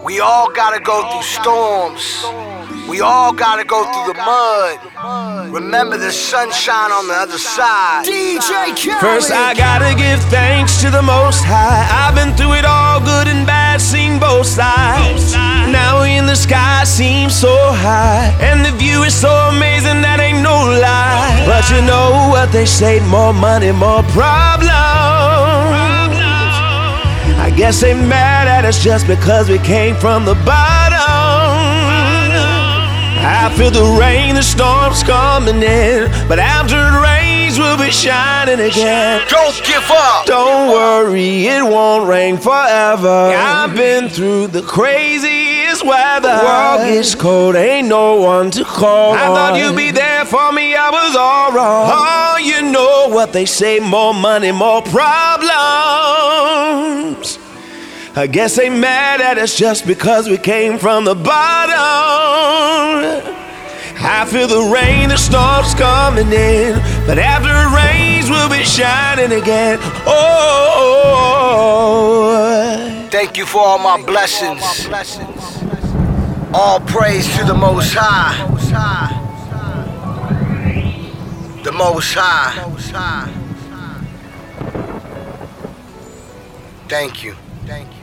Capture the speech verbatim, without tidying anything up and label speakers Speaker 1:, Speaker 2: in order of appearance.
Speaker 1: We all gotta go through storms. We all gotta go through the mud. Remember the sunshine on the other side. D J Khaled.
Speaker 2: First I gotta give thanks to the Most High. I've been through it all, good and bad, seen both sides. Now in the sky seems so high, and the view is so amazing that ain't no lie. But you know what they say, more money, more problems. I guess they mad at us just because we came from the bottom. I feel the rain, the storm's coming in, but after it rains, we'll be shining again.
Speaker 1: Don't give up.
Speaker 2: Don't worry, it won't rain forever. I've been through the craziest weather. The world gets cold, ain't no one to call I on. Thought you'd be there for me, I was all wrong. Oh, you know what they say, more money, more problems. I guess they mad at us just because we came from the bottom. I feel the rain, the storm's coming in, but after it rains, we'll be shining again. Oh,
Speaker 1: thank you for all my blessings. All praise to the Most High. The Most High. Thank you. Thank you.